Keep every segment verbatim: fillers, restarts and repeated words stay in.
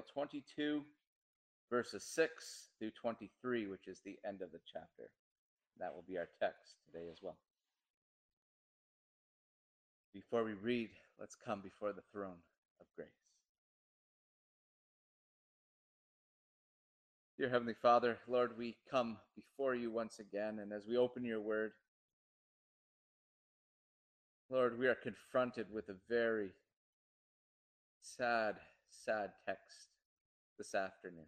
Samuel twenty-two, verses six through twenty-three, which is the end of the chapter. That will be our text today as well. Before we read, let's come before the throne of grace. Dear Heavenly Father, Lord, we come before you once again, and as we open your word, Lord, we are confronted with a very sad, sad text this afternoon.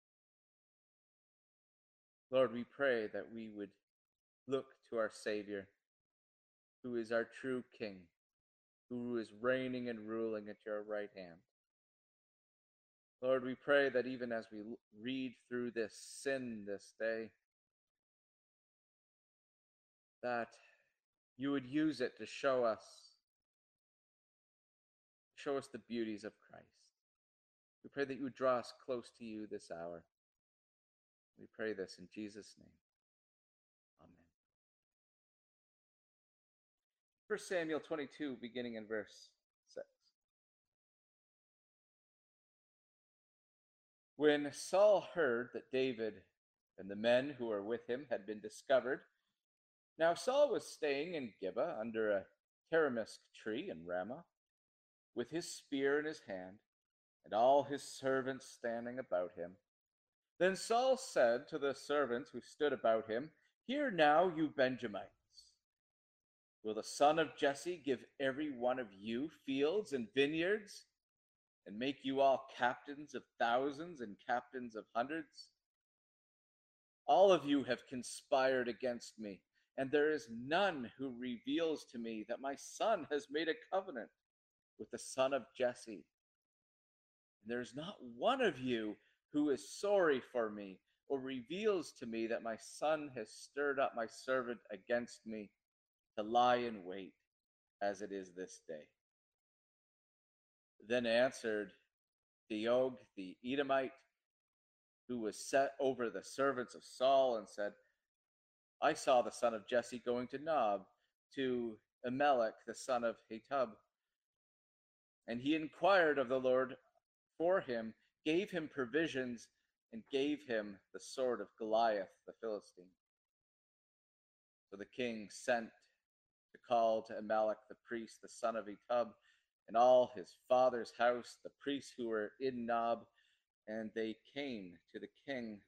Lord, we pray that we would look to our Savior, who is our true King, who is reigning and ruling at your right hand. Lord, we pray that even as we read through this sin this day, that you would use it to show us, show us the beauties of Christ. We pray that you would draw us close to you this hour. We pray this in Jesus' name. Amen. First Samuel twenty-two, beginning in verse six. When Saul heard that David and the men who were with him had been discovered, now Saul was staying in Gibeah under a tamarisk tree in Ramah, with his spear in his hand, and all his servants standing about him. Then Saul said to the servants who stood about him, "Hear now, you Benjamites. Will the son of Jesse give every one of you fields and vineyards, and make you all captains of thousands and captains of hundreds? All of you have conspired against me, and there is none who reveals to me that my son has made a covenant with the son of Jesse. And there is not one of you who is sorry for me, or reveals to me that my son has stirred up my servant against me to lie in wait, as it is this day." Then answered Doeg the Edomite, who was set over the servants of Saul, and said, "I saw the son of Jesse going to Nob, to Ahimelech the son of Ahitub. And he inquired of the Lord for him, gave him provisions, and gave him the sword of Goliath the Philistine." So the king sent to call to Ahimelech the priest, the son of Ahitub, and all his father's house, the priests who were in Nob, and they came to the king.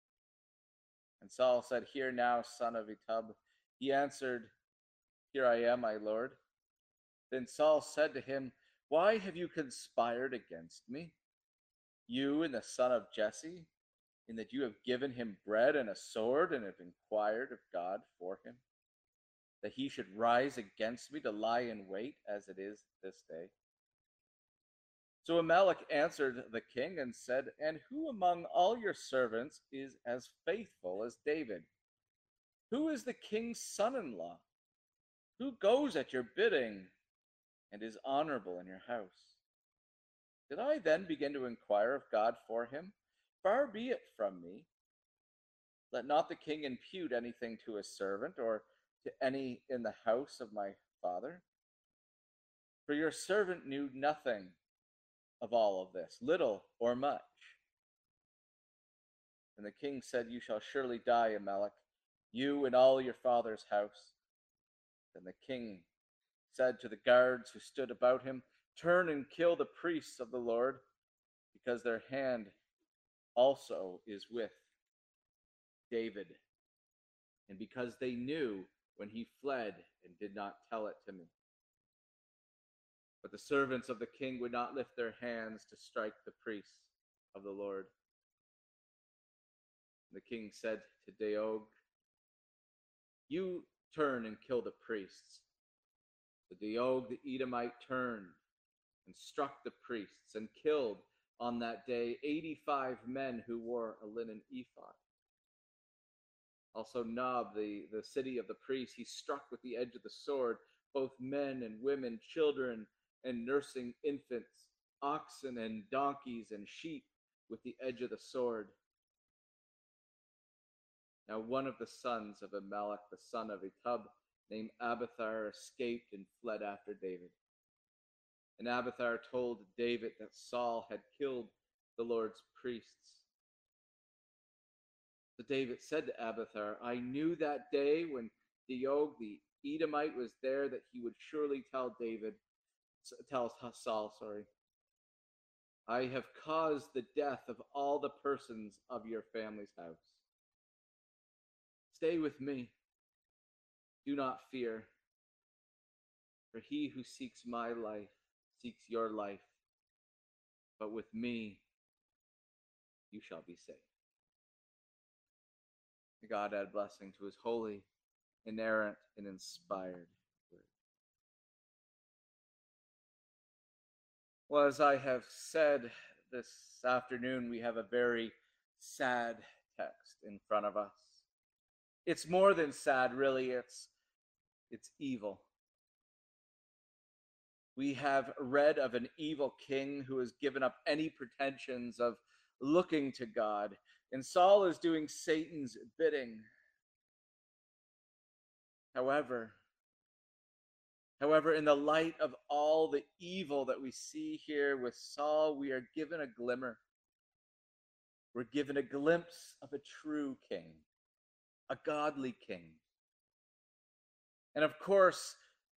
And Saul said, "Hear now, son of Ahitub." He answered, "Here I am, my lord." Then Saul said to him, "Why have you conspired against me, you and the son of Jesse, in that you have given him bread and a sword, and have inquired of God for him, that he should rise against me to lie in wait, as it is this day?" So Ahimelech answered the king and said, "And who among all your servants is as faithful as David? Who is the king's son-in-law? Who goes at your bidding and is honorable in your house? Did I then begin to inquire of God for him? Far be it from me. Let not the king impute anything to his servant, or to any in the house of my father. For your servant knew nothing of all of this, little or much." And the king said, "You shall surely die, Ahimelech, you and all your father's house." Then the king said to the guards who stood about him, "Turn and kill the priests of the Lord, because their hand also is with David, and because they knew when he fled and did not tell it to me." But the servants of the king would not lift their hands to strike the priests of the Lord. And the king said to Doeg, "You turn and kill the priests." So Doeg the Edomite turned and struck the priests, and killed on that day eighty-five men who wore a linen ephod. Also Nob, the, the city of the priests, he struck with the edge of the sword, both men and women, children and nursing infants, oxen and donkeys and sheep, with the edge of the sword. Now one of the sons of Ahimelech, the son of Ahitub, named Abiathar, escaped and fled after David. And Abiathar told David that Saul had killed the Lord's priests. So David said to Abiathar, I knew that day when Doeg the Edomite was there that he would surely tell David, tell Saul, sorry, I have caused the death of all the persons of your family's house. Stay with me. Do not fear, for he who seeks my life seeks your life, but with me you shall be safe. May God add blessing to his holy, inerrant, and inspired word. Well, as I have said this afternoon, we have a very sad text in front of us. It's more than sad, really. It's, it's evil. We have read of an evil king who has given up any pretensions of looking to God, and Saul is doing Satan's bidding. However, however, in the light of all the evil that we see here with Saul, we are given a glimmer. We're given a glimpse of a true king, a godly king. And of course,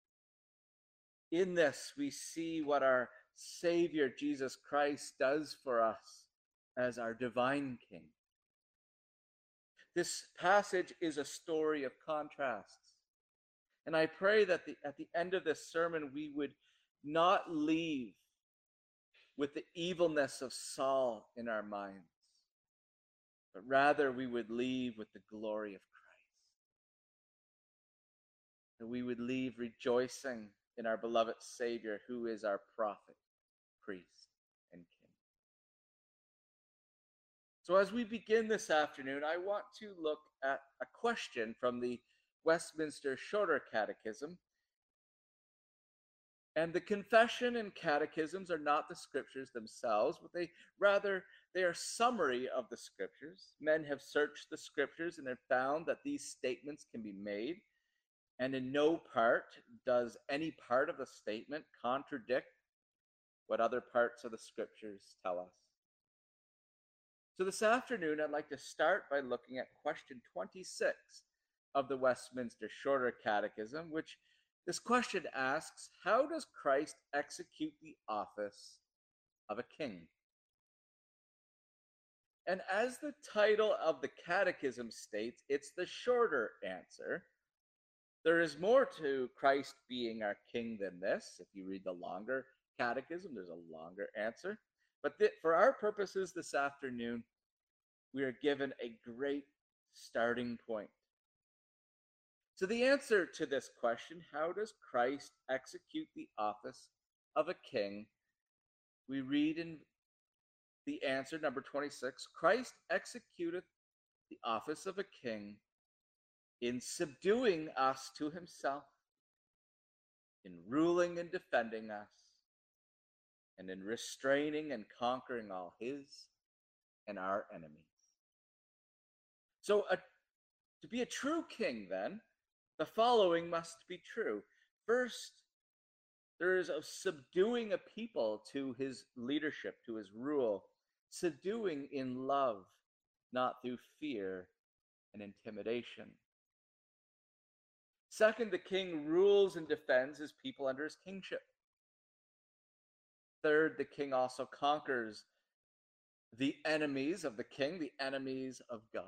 in this, we see what our Savior, Jesus Christ, does for us as our divine King. This passage is a story of contrasts. And I pray that the, at the end of this sermon, we would not leave with the evilness of Saul in our minds, but rather we would leave with the glory of Christ. That we would leave rejoicing in our beloved Savior, who is our prophet, priest, and king. So as we begin this afternoon, I want to look at a question from the Westminster Shorter Catechism. And the confession and catechisms are not the scriptures themselves, but they rather they are summary of the scriptures. Men have searched the scriptures and have found that these statements can be made, and in no part does any part of the statement contradict what other parts of the scriptures tell us. So this afternoon, I'd like to start by looking at question twenty-six of the Westminster Shorter Catechism, which this question asks, how does Christ execute the office of a king? And as the title of the catechism states, it's the shorter answer. There is more to Christ being our king than this. If you read the longer catechism, there's a longer answer. But th- for our purposes this afternoon, we are given a great starting point. So the answer to this question, how does Christ execute the office of a king? We read in the answer, number twenty-six, Christ executeth the office of a king in subduing us to himself, in ruling and defending us, and in restraining and conquering all his and our enemies. So a, to be a true king, then, the following must be true. First, there is a subduing a people to his leadership, to his rule, subduing in love, not through fear and intimidation. Second, the king rules and defends his people under his kingship. Third, the king also conquers the enemies of the king, the enemies of God.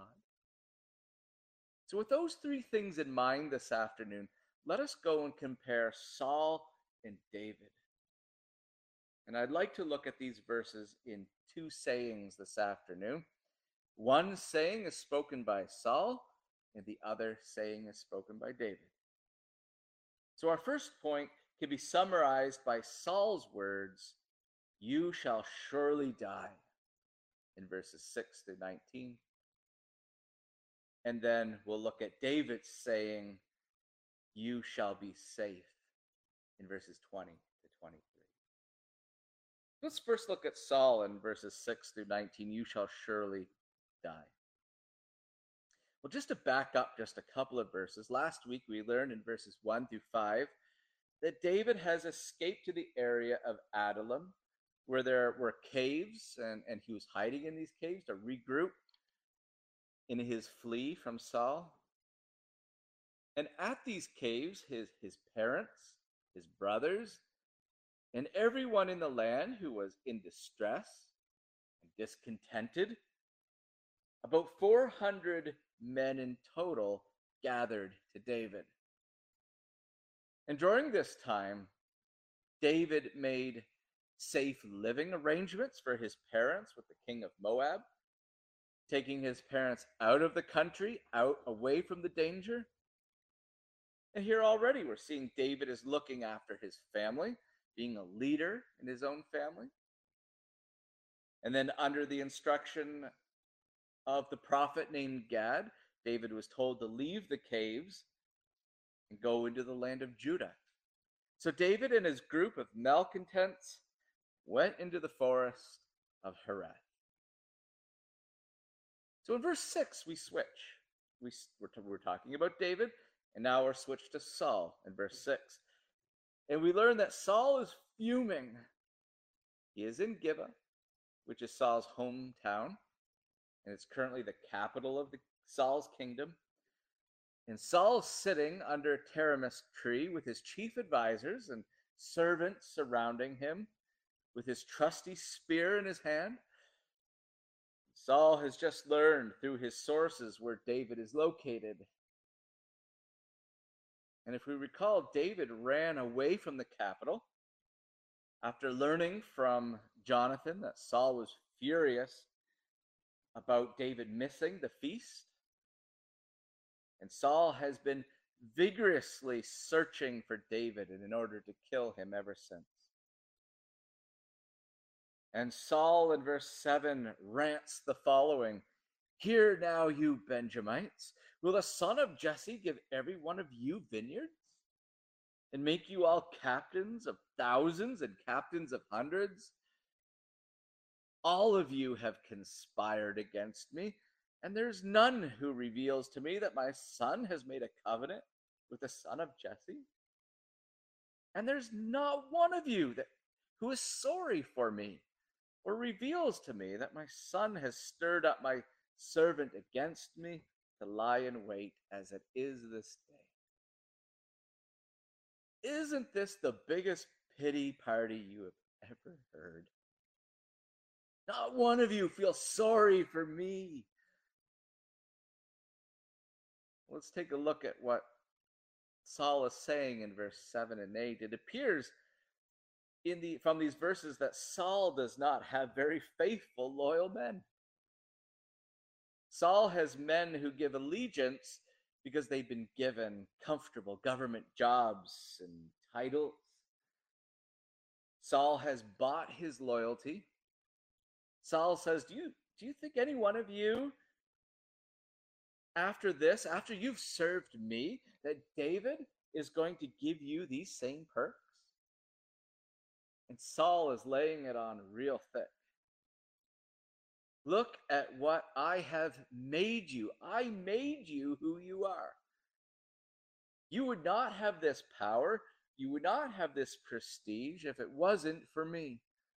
So with those three things in mind this afternoon, let us go and compare Saul and David. And I'd like to look at these verses in two sayings this afternoon. One saying is spoken by Saul, and the other saying is spoken by David. So our first point can be summarized by Saul's words, "You shall surely die," in verses six to nineteen. And then we'll look at David's saying, "You shall be safe," in verses twenty to twenty-three. Let's first look at Saul in verses six through nineteen. "You shall surely die." Well, just to back up just a couple of verses, last week we learned in verses one through five that David has escaped to the area of Adullam, where there were caves, and, and he was hiding in these caves to regroup in his flee from Saul. And at these caves, his, his parents, his brothers, and everyone in the land who was in distress and discontented, about four hundred men in total gathered to David. And during this time, David made safe living arrangements for his parents with the king of Moab, taking his parents out of the country, out away from the danger. And here already we're seeing David is looking after his family, being a leader in his own family. And then under the instruction of the prophet named Gad, David was told to leave the caves and go into the land of Judah. So David and his group of malcontents went into the forest of Hereth. So in verse six, we switch. We, we're, we're talking about David, and now we're switched to Saul in verse six. And we learn that Saul is fuming. He is in Gibeah, which is Saul's hometown, and it's currently the capital of the, Saul's kingdom. And Saul's sitting under a Taramis tree with his chief advisors and servants surrounding him, with his trusty spear in his hand. Saul has just learned through his sources where David is located. And if we recall, David ran away from the capital after learning from Jonathan that Saul was furious about David missing the feast. And Saul has been vigorously searching for David and in order to kill him ever since. And Saul in verse seven rants the following: "Hear now, you Benjamites, will the son of Jesse give every one of you vineyards and make you all captains of thousands and captains of hundreds? All of you have conspired against me, and there's none who reveals to me that my son has made a covenant with the son of Jesse. And there's not one of you that who is sorry for me, or reveals to me that my son has stirred up my servant against me to lie in wait as it is this day." Isn't this the biggest pity party you have ever heard? Not one of you feels sorry for me. Let's take a look at what Saul is saying in verse seven and eight. It appears in the from these verses that Saul does not have very faithful, loyal men. Saul has men who give allegiance because they've been given comfortable government jobs and titles. Saul has bought his loyalty. Saul says, do you, do you think any one of you, after this, after you've served me, that David is going to give you these same perks? And Saul is laying it on real thick. Look at what I have made you. I made you who you are. You would not have this power, you would not have this prestige if it wasn't for me.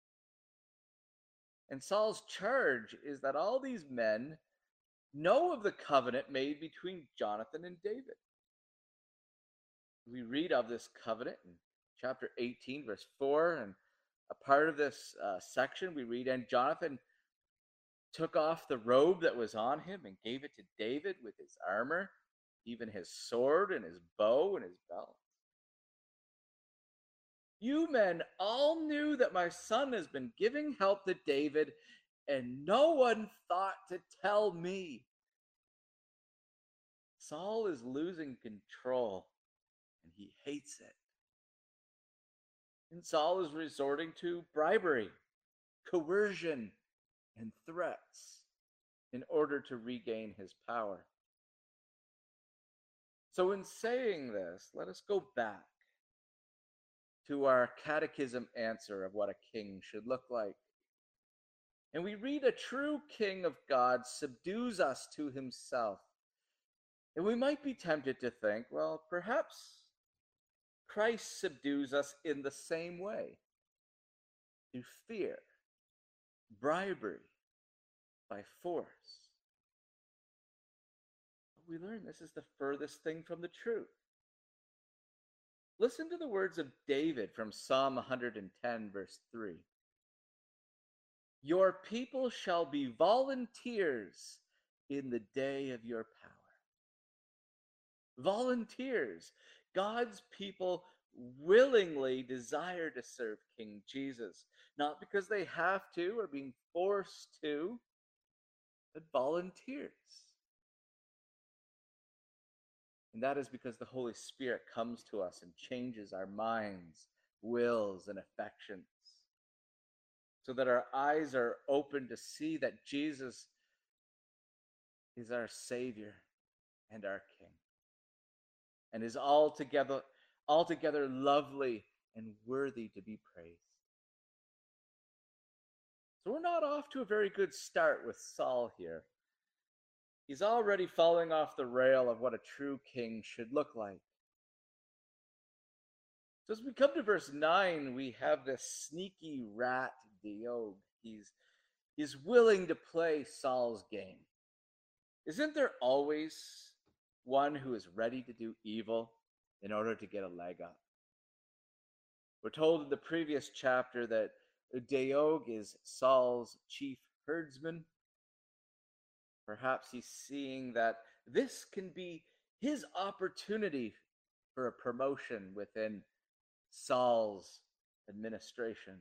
And Saul's charge is that all these men know of the covenant made between Jonathan and David. We read of this covenant in chapter eighteen, verse four, and a part of this uh, section we read, "And Jonathan took off the robe that was on him and gave it to David with his armor, even his sword and his bow and his belt. You men all knew that my son has been giving help to David, and no one thought to tell me." Saul is losing control, and he hates it. And Saul is resorting to bribery, coercion, and threats in order to regain his power. So in saying this, let us go back to our catechism answer of what a king should look like. And we read, a true king of God subdues us to himself. And we might be tempted to think, well, perhaps Christ subdues us in the same way. through fear, bribery, by force. We learn this is the furthest thing from the truth. Listen to the words of David from Psalm one hundred ten, verse three. Your people shall be volunteers in the day of your power. Volunteers. God's people willingly desire to serve King Jesus, not because they have to or being forced to, but volunteers. And that is because the Holy Spirit comes to us and changes our minds, wills, and affections, so that our eyes are open to see that Jesus is our Savior and our King, and is altogether, altogether lovely and worthy to be praised. So we're not off to a very good start with Saul here. He's already falling off the rail of what a true king should look like. So as we come to verse nine, we have this sneaky rat Doeg. He's, he's willing to play Saul's game. Isn't there always one who is ready to do evil in order to get a leg up? We're told in the previous chapter that Doeg is Saul's chief herdsman. Perhaps he's seeing that this can be his opportunity for a promotion within Saul's administration.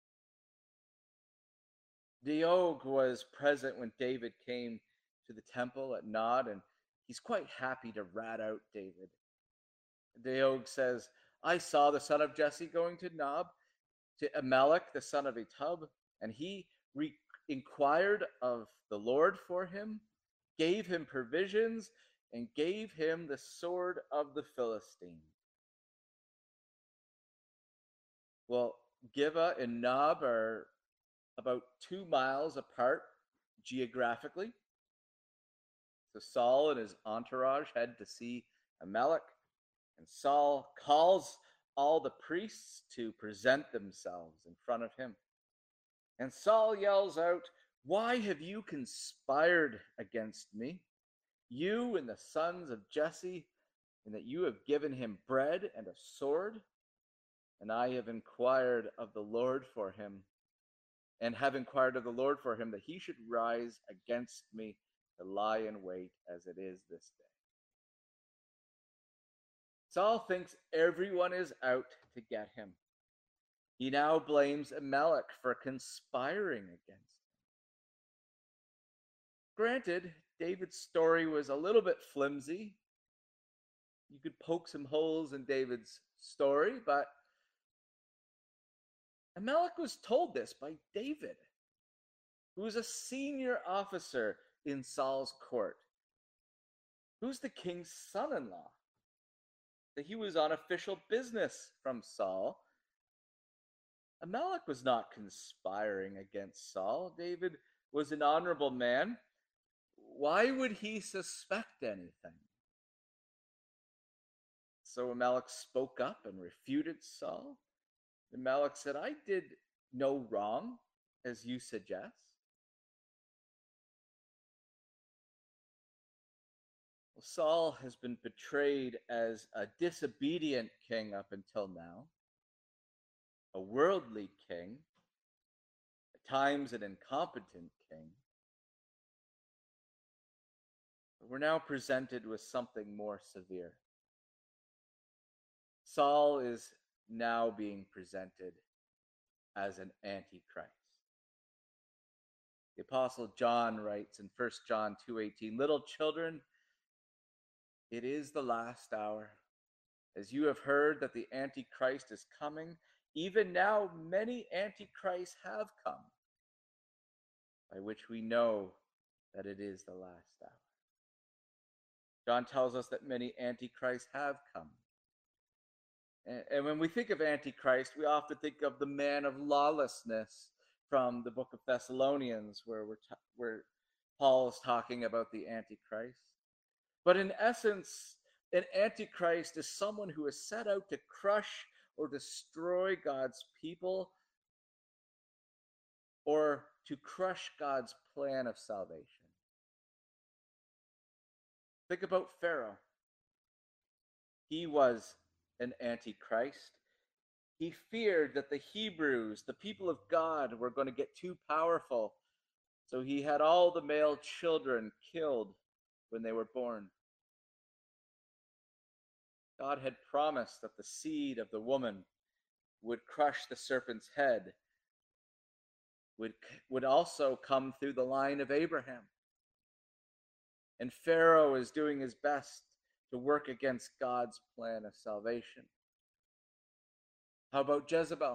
Doeg was present when David came to the temple at Nod, and he's quite happy to rat out David. Doeg says, I saw the son of Jesse going to Nob, to Amalek, the son of Etub, and he re- inquired of the Lord for him, gave him provisions, and gave him the sword of the Philistine. Well, Gibeah and Nob are about two miles apart geographically. So Saul and his entourage head to see Amalek, and Saul calls all the priests to present themselves in front of him. And Saul yells out, why have you conspired against me, you and the sons of Jesse, and that you have given him bread and a sword? And I have inquired of the Lord for him, and have inquired of the Lord for him that he should rise against me to lie in wait as it is this day. Saul thinks everyone is out to get him. He now blames Amalek for conspiring against him. Granted, David's story was a little bit flimsy. You could poke some holes in David's story, but Amalek was told this by David, who was a senior officer in Saul's court, who's the king's son-in-law, that he was on official business from Saul. Amalek was not conspiring against Saul. David was an honorable man. Why would he suspect anything? So Amalek spoke up and refuted Saul. Amalek said, I did no wrong, as you suggest. Well, Saul has been portrayed as a disobedient king up until now, a worldly king, at times an incompetent king. But we're now presented with something more severe. Saul is now being presented as an antichrist. The Apostle John writes in First John two eighteen, little children, it is the last hour. As you have heard that the Antichrist is coming, even now many Antichrists have come, by which we know that it is the last hour. John tells us that many Antichrists have come. And, and when we think of Antichrist, we often think of the man of lawlessness from the book of Thessalonians, where, we're t- where Paul is talking about the Antichrist. But in essence, an Antichrist is someone who is set out to crush or destroy God's people or to crush God's plan of salvation. Think about Pharaoh. He was an antichrist. He feared that the Hebrews, the people of God, were going to get too powerful. So he had all the male children killed when they were born. God had promised that the seed of the woman would crush the serpent's head, would, would also come through the line of Abraham. And Pharaoh is doing his best to work against God's plan of salvation. How about Jezebel?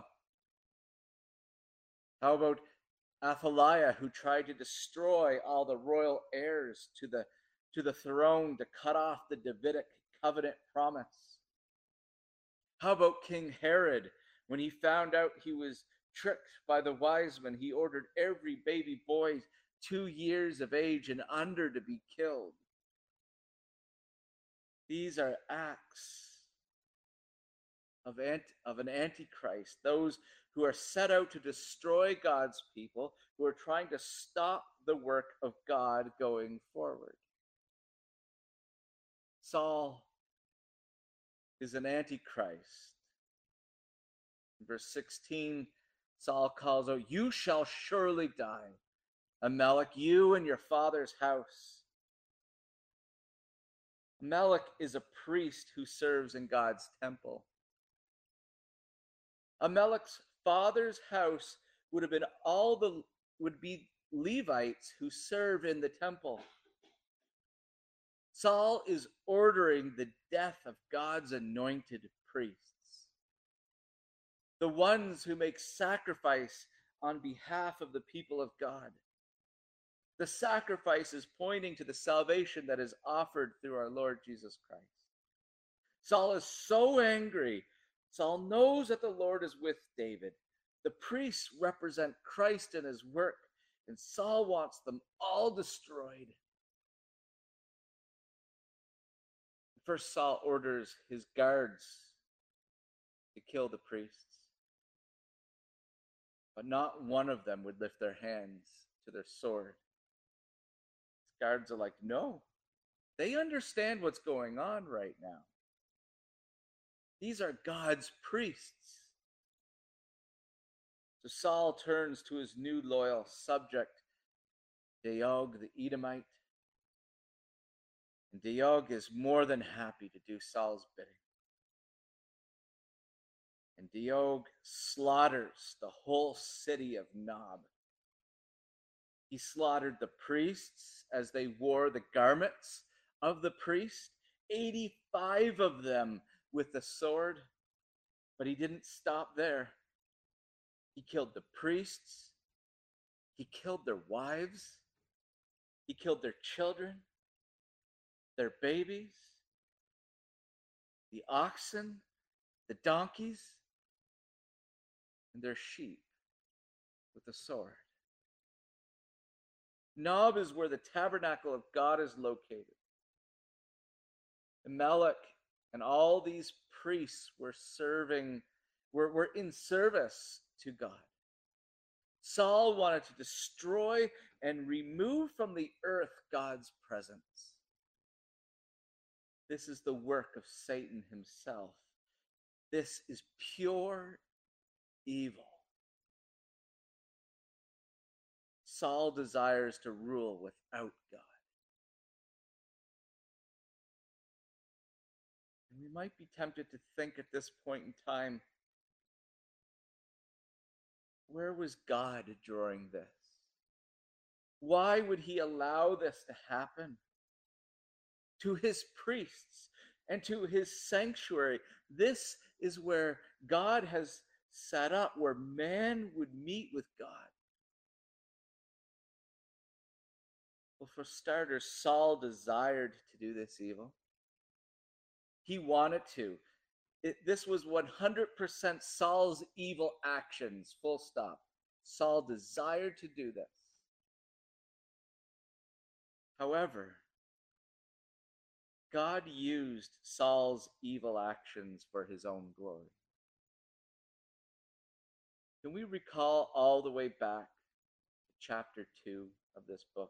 How about Athaliah, who tried to destroy all the royal heirs to the, to the throne to cut off the Davidic covenant promise? How about King Herod, when he found out he was tricked by the wise men, he ordered every baby boy two years of age and under to be killed? These are acts of, ant, of an antichrist, those who are set out to destroy God's people, who are trying to stop the work of God going forward. Saul is an antichrist. In verse sixteen, Saul calls out, "You shall surely die, Amalek, you and your father's house." Amalek is a priest who serves in God's temple. Amalek's father's house would have been all the would be Levites who serve in the temple. Saul is ordering the death of God's anointed priests, the ones who make sacrifice on behalf of the people of God. The sacrifice is pointing to the salvation that is offered through our Lord Jesus Christ. Saul is so angry. Saul knows that the Lord is with David. The priests represent Christ and his work, and Saul wants them all destroyed. First, Saul orders his guards to kill the priests, but not one of them would lift their hands to their sword. His guards are like, no, they understand what's going on right now. These are God's priests. So Saul turns to his new loyal subject, Doeg the Edomite. And Doeg is more than happy to do Saul's bidding. And Doeg slaughters the whole city of Nob. He slaughtered the priests as they wore the garments of the priest, eighty-five of them with the sword. But he didn't stop there. He killed the priests. He killed their wives. He killed their children, their babies, the oxen, the donkeys, and their sheep with the sword. Nob is where the tabernacle of God is located. Amalek and all these priests were serving, were, were in service to God. Saul wanted to destroy and remove from the earth God's presence. This is the work of Satan himself. This is pure evil. Saul desires to rule without God. And we might be tempted to think at this point in time, where was God during this? Why would he allow this to happen? To his priests and to his sanctuary. This is where God has set up, where man would meet with God. Well, for starters, Saul desired to do this evil. He wanted to. It, this was one hundred percent Saul's evil actions, full stop. Saul desired to do this. However, God used Saul's evil actions for his own glory. Can we recall all the way back chapter two of this book.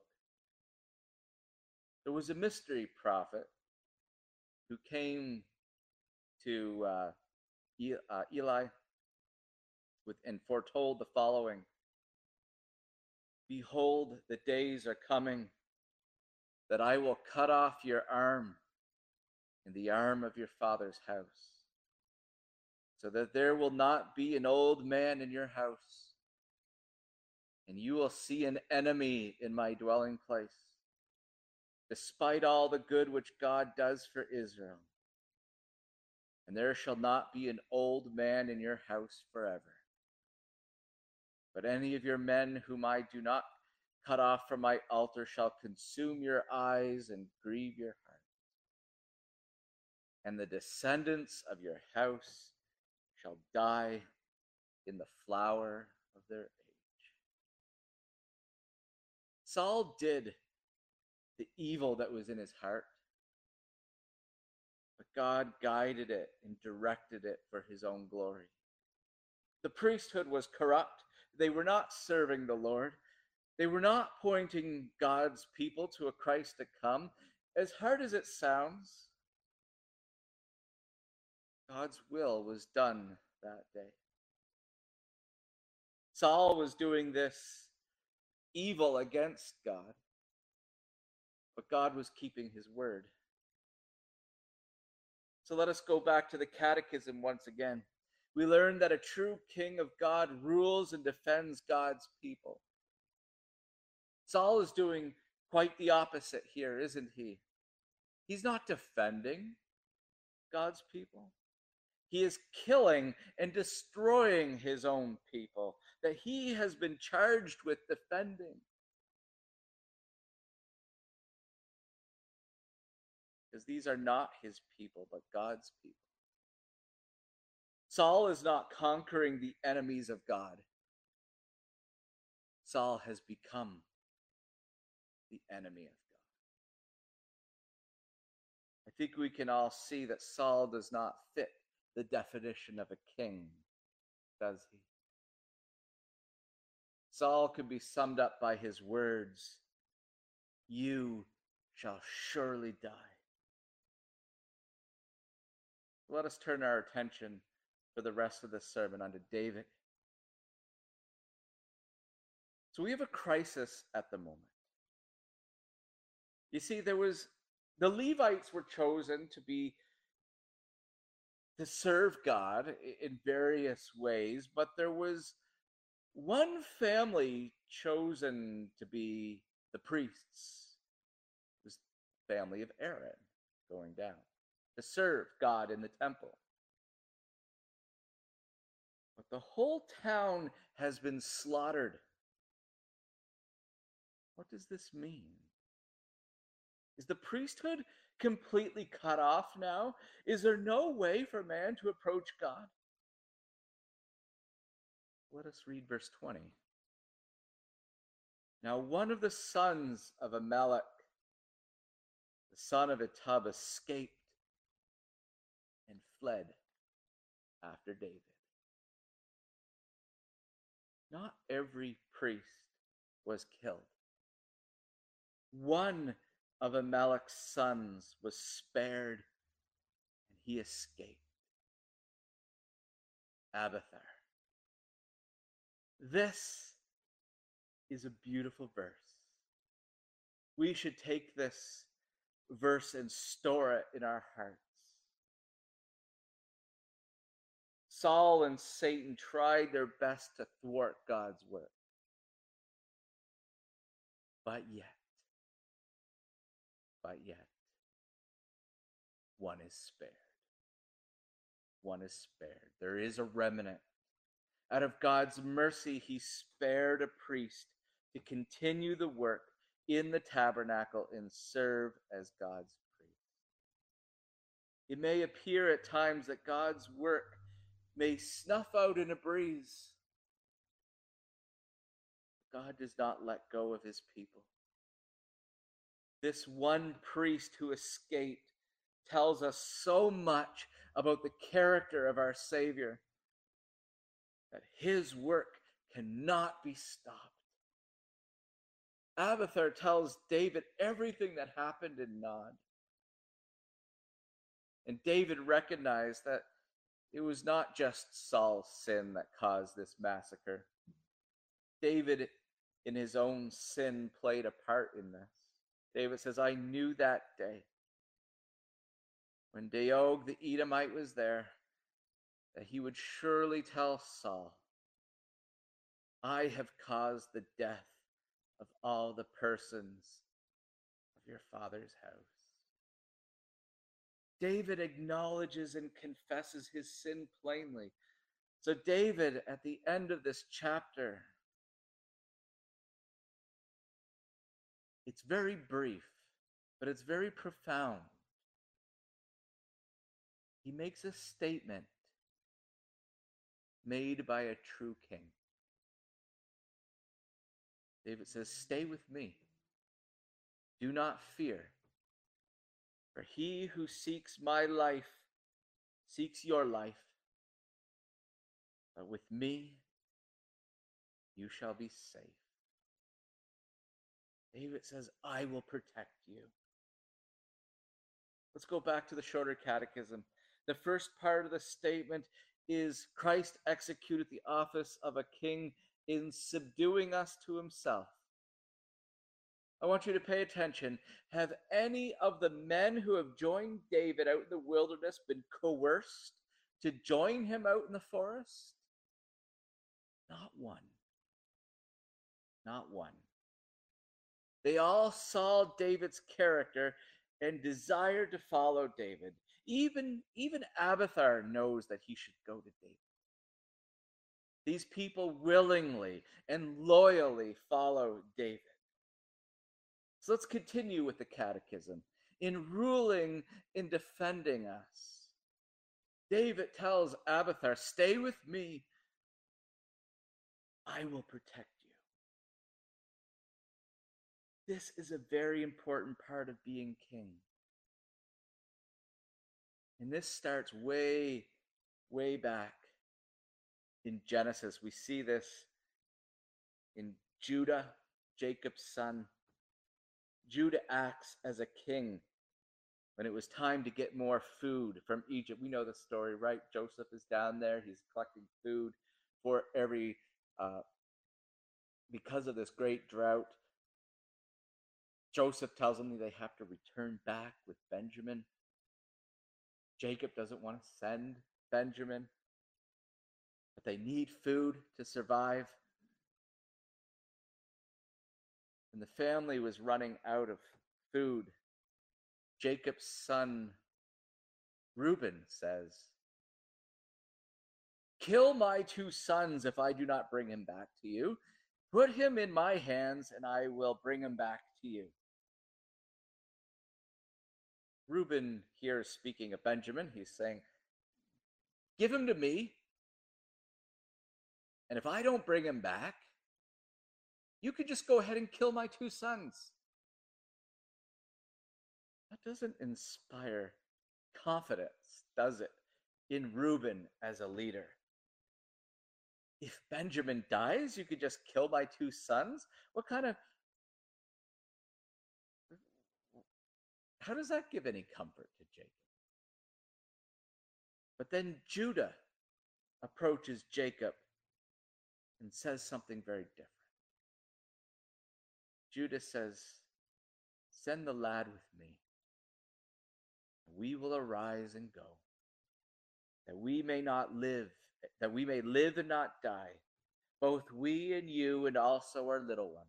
There was a mystery prophet who came to uh, uh, Eli with, and foretold the following: "Behold, the days are coming that I will cut off your arm and the arm of your father's house, so that there will not be an old man in your house, and you will see an enemy in my dwelling place, despite all the good which God does for Israel. And there shall not be an old man in your house forever. But any of your men whom I do not cut off from my altar shall consume your eyes and grieve your heart. And the descendants of your house shall die in the flower of their age." Saul did the evil that was in his heart, but God guided it and directed it for his own glory. The priesthood was corrupt. They were not serving the Lord. They were not pointing God's people to a Christ to come. As hard as it sounds, God's will was done that day. Saul was doing this evil against God, but God was keeping his word. So let us go back to the Catechism once again. We learn that a true king of God rules and defends God's people. Saul is doing quite the opposite here, isn't he? He's not defending God's people. He is killing and destroying his own people that he has been charged with defending. Because these are not his people, but God's people. Saul is not conquering the enemies of God. Saul has become the enemy of God. I think we can all see that Saul does not fit the definition of a king, does he? Saul could be summed up by his words: "You shall surely die." Let us turn our attention for the rest of this sermon unto David. So we have a crisis at the moment. You see, there was, the Levites were chosen to be, to serve God in various ways, but there was one family chosen to be the priests. It was the family of Aaron going down to serve God in the temple. But the whole town has been slaughtered. What does this mean? Is the priesthood completely cut off now? Is there no way for man to approach God? Let us read verse twenty. Now one of the sons of Amalek, the son of Itub, escaped and fled after David. Not every priest was killed. One of Amalek's sons was spared, and he escaped. Abiathar. This is a beautiful verse. We should take this verse and store it in our hearts. Saul and Satan tried their best to thwart God's work. But yet, but yet, one is spared. One is spared. There is a remnant. Out of God's mercy, he spared a priest to continue the work in the tabernacle and serve as God's priest. It may appear at times that God's work may snuff out in a breeze. God does not let go of his people. This one priest who escaped tells us so much about the character of our Savior that his work cannot be stopped. Abiathar tells David everything that happened in Nod. And David recognized that it was not just Saul's sin that caused this massacre. David, in his own sin, played a part in this. David says, I knew that day when Doeg the Edomite was there that he would surely tell Saul, I have caused the death of all the persons of your father's house. David acknowledges and confesses his sin plainly. So David, at the end of this chapter, it's very brief, but it's very profound. He makes a statement made by a true king. David says, stay with me. Do not fear. For he who seeks my life seeks your life. But with me, you shall be safe. David says, I will protect you. Let's go back to the shorter catechism. The first part of the statement is Christ executed the office of a king in subduing us to himself. I want you to pay attention. Have any of the men who have joined David out in the wilderness been coerced to join him out in the forest? Not one. Not one. They all saw David's character and desired to follow David. Even, even Abiathar knows that he should go to David. These people willingly and loyally follow David. So let's continue with the catechism. In ruling, in defending us, David tells Abiathar, stay with me. I will protect you. This is a very important part of being king. And this starts way, way back in Genesis. We see this in Judah, Jacob's son. Judah acts as a king when it was time to get more food from Egypt. We know the story, right? Joseph is down there. He's collecting food for every, uh, because of this great drought. Joseph tells them they have to return back with Benjamin. Jacob doesn't want to send Benjamin, but they need food to survive. And the family was running out of food. Jacob's son, Reuben, says, kill my two sons if I do not bring him back to you. Put him in my hands, and I will bring him back to you. Reuben here is speaking of Benjamin. He's saying, give him to me, and if I don't bring him back, you could just go ahead and kill my two sons. That doesn't inspire confidence, does it, in Reuben as a leader? If Benjamin dies, you could just kill my two sons? What kind of... How does that give any comfort to Jacob? But then Judah approaches Jacob and says something very different. Judah says, send the lad with me. We will arise and go, that we may not live, that we may live and not die, both we and you and also our little ones.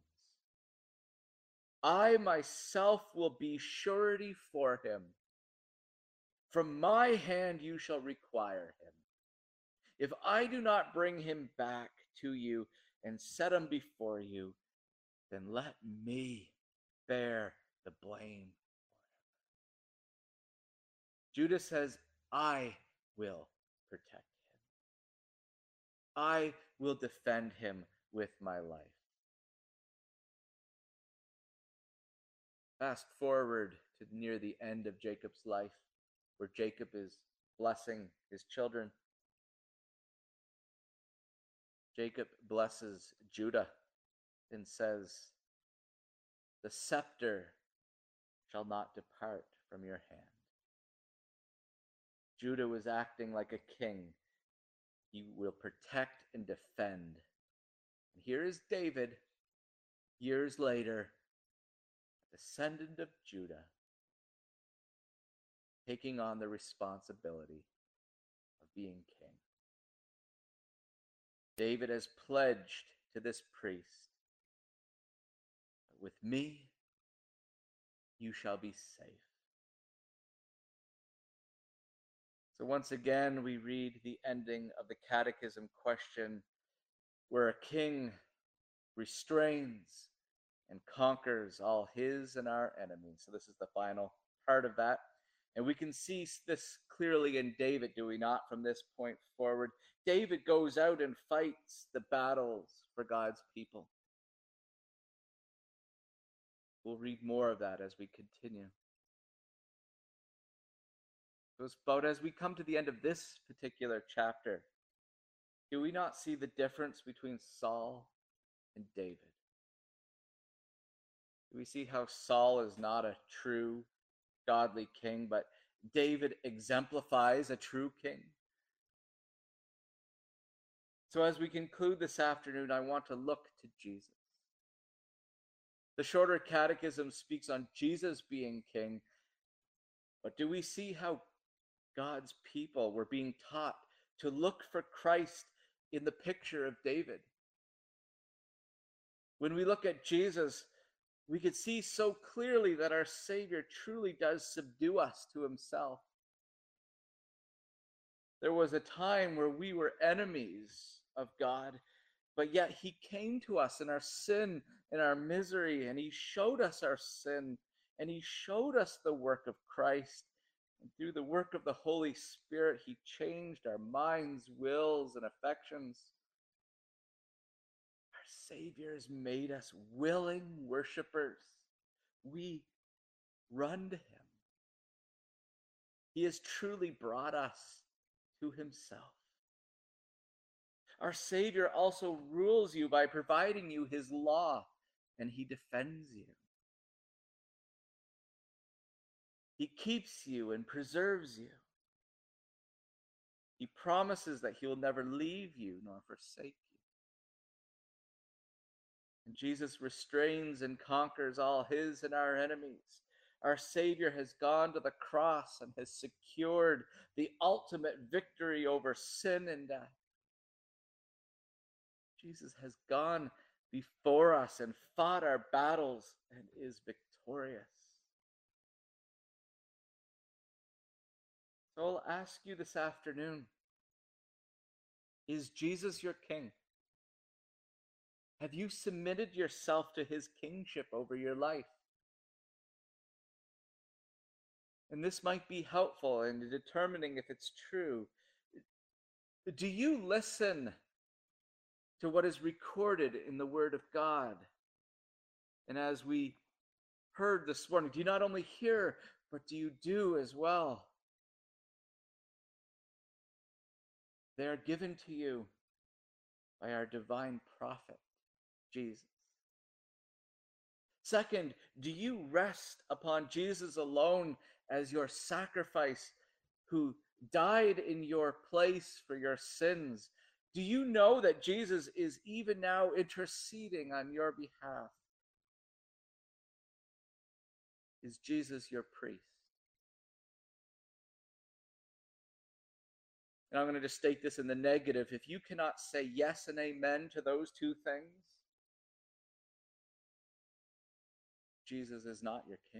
I myself will be surety for him. From my hand you shall require him. If I do not bring him back to you and set him before you, then let me bear the blame. Judah says, I will protect him. I will defend him with my life. Fast forward to near the end of Jacob's life, where Jacob is blessing his children. Jacob blesses Judah and says, The scepter shall not depart from your hand. Judah was acting like a king. He will protect and defend. And here is David, years later, a descendant of Judah, taking on the responsibility of being king. David has pledged to this priest, with me you shall be safe. So once again, we read the ending of the Catechism question, where a king restrains and conquers all his and our enemies. So this is the final part of that. And we can see this clearly in David, do we not, from this point forward? David goes out and fights the battles for God's people. We'll read more of that as we continue. But as we come to the end of this particular chapter, do we not see the difference between Saul and David? Do we see how Saul is not a true godly king, but David exemplifies a true king? So as we conclude this afternoon, I want to look to Jesus. The shorter catechism speaks on Jesus being king, but do we see how God's people were being taught to look for Christ in the picture of David? When we look at Jesus, we could see so clearly that our Savior truly does subdue us to himself. There was a time where we were enemies of God, but yet he came to us in our sin and our misery, and he showed us our sin, and he showed us the work of Christ. And through the work of the Holy Spirit, he changed our minds, wills, and affections. Our Savior has made us willing worshipers. We run to him. He has truly brought us to himself. Our Savior also rules you by providing you his law, and he defends you. He keeps you and preserves you. He promises that he will never leave you nor forsake you. And Jesus restrains and conquers all his and our enemies. Our Savior has gone to the cross and has secured the ultimate victory over sin and death. Jesus has gone before us and fought our battles and is victorious. So I'll ask you this afternoon, is Jesus your king? Have you submitted yourself to his kingship over your life? And this might be helpful in determining if it's true. Do you listen to what is recorded in the Word of God? And as we heard this morning, do you not only hear, but do you do as well? They are given to you by our divine prophet, Jesus. Second, do you rest upon Jesus alone as your sacrifice, who died in your place for your sins? Do you know that Jesus is even now interceding on your behalf? Is Jesus your priest? And I'm going to just state this in the negative. If you cannot say yes and amen to those two things, Jesus is not your king.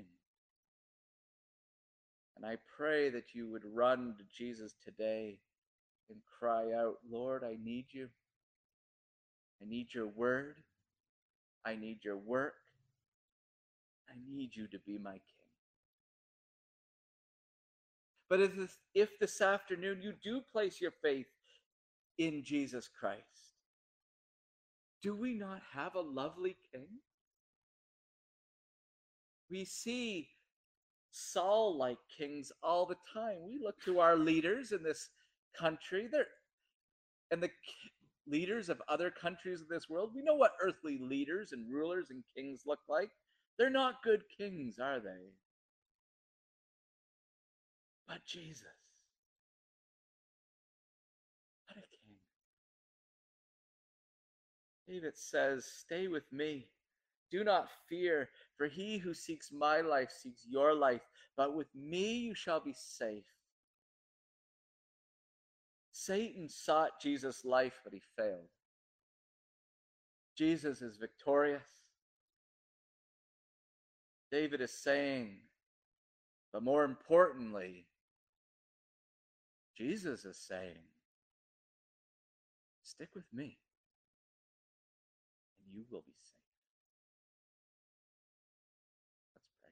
And I pray that you would run to Jesus today and cry out, Lord, I need you. I need your word. I need your work. I need you to be my king. But if this, if this afternoon you do place your faith in Jesus Christ, do we not have a lovely king? We see Saul-like kings all the time. We look to our leaders in this country, they're, and the leaders of other countries of this world. We know what earthly leaders and rulers and kings look like. They're not good kings, are they? But Jesus, what a king. David says, "Stay with me. Do not fear, for he who seeks my life seeks your life, but with me you shall be safe." Satan sought Jesus' life, but he failed. Jesus is victorious. David is saying, but more importantly, Jesus is saying, stick with me, and you will be safe. Let's pray.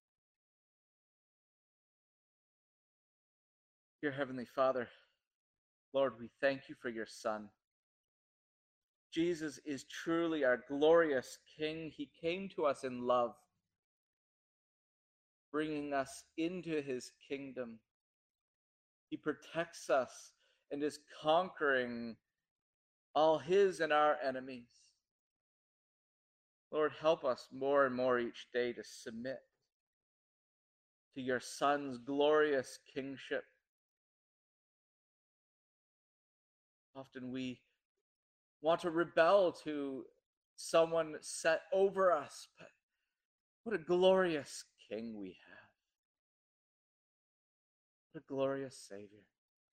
Dear Heavenly Father, Lord, we thank you for your Son. Jesus is truly our glorious King. He came to us in love, bringing us into his kingdom. He protects us and is conquering all his and our enemies. Lord, help us more and more each day to submit to your Son's glorious kingship. Often we want to rebel to someone set over us, but what a glorious King we have. What a glorious Savior.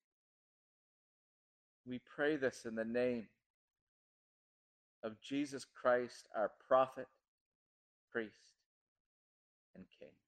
We pray this in the name of Jesus Christ, our prophet, priest, and King.